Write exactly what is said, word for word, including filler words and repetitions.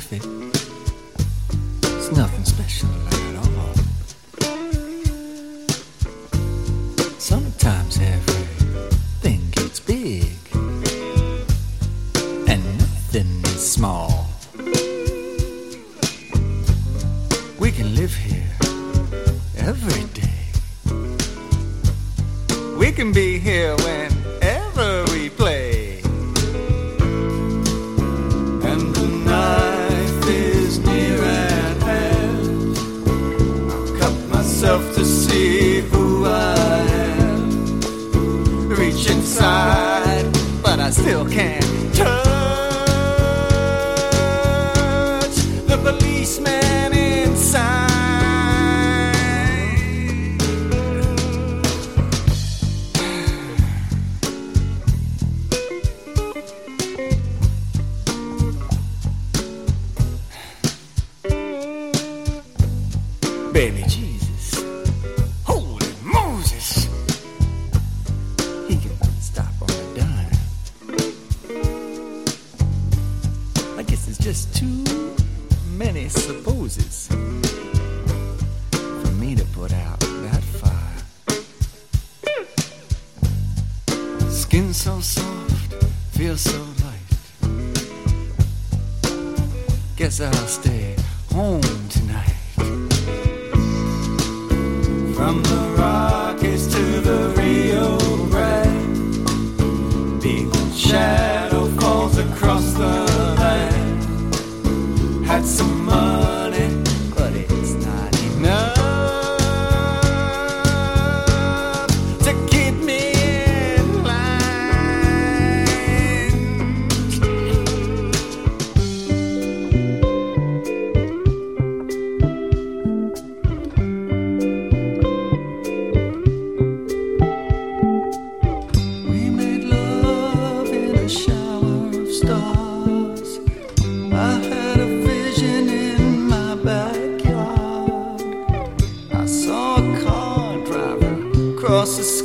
perfect. It's nothing special at all. Sometimes everything gets big and nothing is small. We can live here every day. We can be here whenever we play. And the knife is near at hand. I've cut myself to see who I am. Reach inside, but I still can't touch the policeman inside. Baby Jesus, holy Moses, he can stop on a dime. I guess it's just too many supposes for me to put out that fire. Skin so soft, feel so light. Guess I'll stay home tonight. From the Rockies to the Rio Grande, big shadow falls across the land. Had some money, but it's not enough to keep me in across the